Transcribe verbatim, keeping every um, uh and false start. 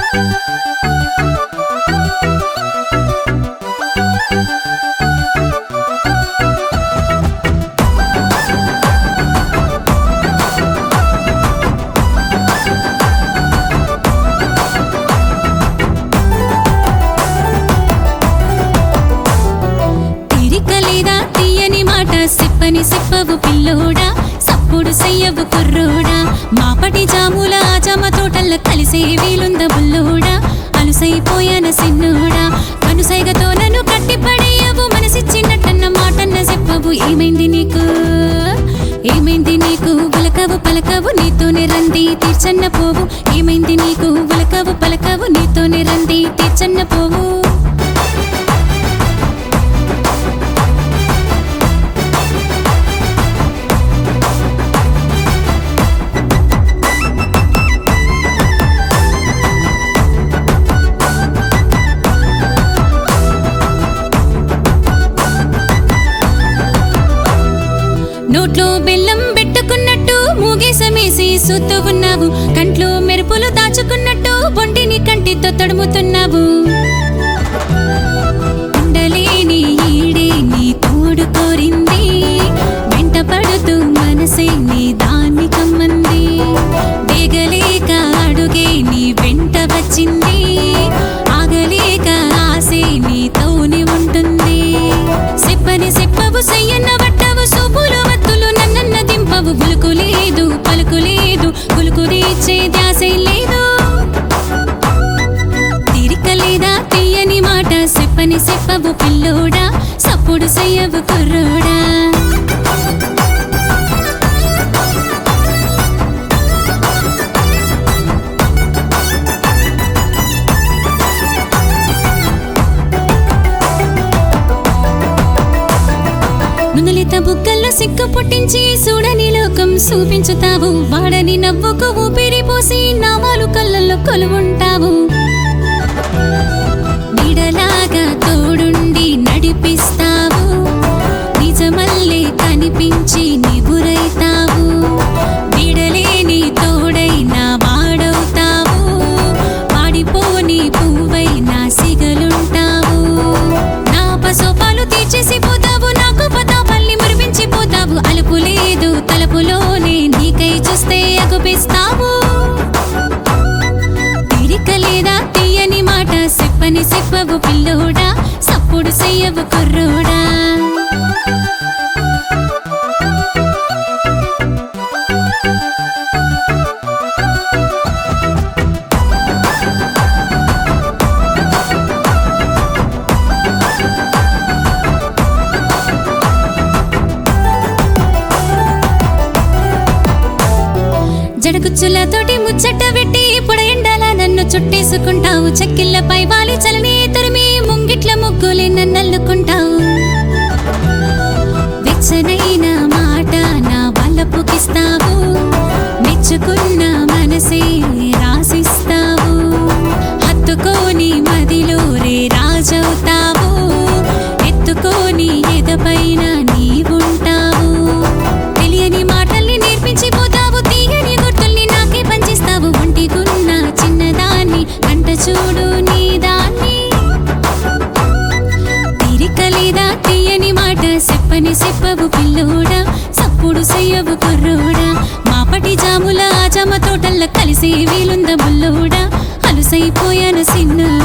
సిప్పని సిప్పవు పిల్లోడా సప్పుడు సయ్యవు కుర్రోడా మాపటి జాముల జామ తోటల్ల కలిసే వీలుంద బుల్లోడా అలుసైపోయాన సిన్నోడా కనుసైగతో నన్ను కట్టిపడేయవు మనసిచ్చినట్టన్న మాటన్న చెప్పవు ఏమైంది నీకు ఏమైంది నీకు ఉలకవు పలకవు నీతోనే రంది తీర్చన్న పోవు ఏమైంది నీకు ఉలకవు పలకవు నీతోనే రంది తీర్చన్న పోవు నోట్లో బెల్లం పెట్టుకున్నట్టు మూగేసమేసి సూత్తూ ఉన్నావు కంట్లో మెరుపులు దాచుకున్నట్టు బొండిని కంటితో తడుముతున్నావు ఉండలేని ఈడే నీ తోడు కోరింది వెంట పడుతూ మనసే నీ దాన్ని కమ్మంది దిగలేక అడుగే నీ వెంట వచ్చింది ఆగలేక ఆసే నీతోనే ఉంటుంది సిప్పని సిప్పవు సయ్యన్న వట్టవు సూపులు వత్తులు నన్నన్న దింపవు గులుకు లేదు పలుకు లేదు గులుకు తీర్చే ధ్యాసే లేదు తీరిక లేదా తీయని మాట సిప్పని సిప్పవు పిల్లోడా సప్పుడు సయ్యవు కుర్రోడా నునలిత బుగ్గల్లో సిగ్గు పుట్టించి చూడని లోకం చూపించుతావు వాడని నవ్వుకు ఊపిరి పోసి నావాలు కళ్ళల్లో కొలువుంటావు నీడలాగా తోడుండి నడిపిస్తావు నిజమల్లే కనిపించి నిబురైతావు వీడలేని తోడైనా వాడవుతావు వాడిపోని పువ్వైనా సిగలుంటావు నా పసోపాలు తీర్చేసి పోతావు నాకు పతాపల్లి మురిపించిపోతావు అలుపు లేదు తలుపులోనే నీకై చూస్తే అగుపిస్తావు తీరిక లేదా తీయని మాట సిప్పని సిప్పవు పిల్లోడా సప్పుడు సయ్యవు కుర్రోడా జడగుచ్చులతోటి ముచ్చట పెట్టి ఇప్పుడు ఎండాల నన్ను చుట్టేసుకుంటావు చెక్కిళ్ళపై వాలి చలని తరిమి ముంగిట్ల ముగ్గులే నన్నల్లుకుంటావు వెచ్చనైన మాట నా వల్లపుకిస్తావు మెచ్చుకున్న మనసే రాసిస్తావు హత్తుకోని మదిలో రే రాజవుతావు ఎత్తుకోని ఎదపైన నీవుంటావు తెలియని మాటల్ని నేర్పించిపోతావు తీయని గుర్తుల్ని నాకే పంచిస్తావు ఒంటికున్న చిన్నదాన్ని కంట చూడు నీ దాన్ని తీరిక లేదా తీయని మాట సిప్పని సిప్పవు పిల్లోడా సప్పుడు సయ్యవు కుర్రోడా మాపటి జాముల జామ తోటల్ల కలిసే వీలుంద బుల్లోడా అలుసైపోయాన సిన్న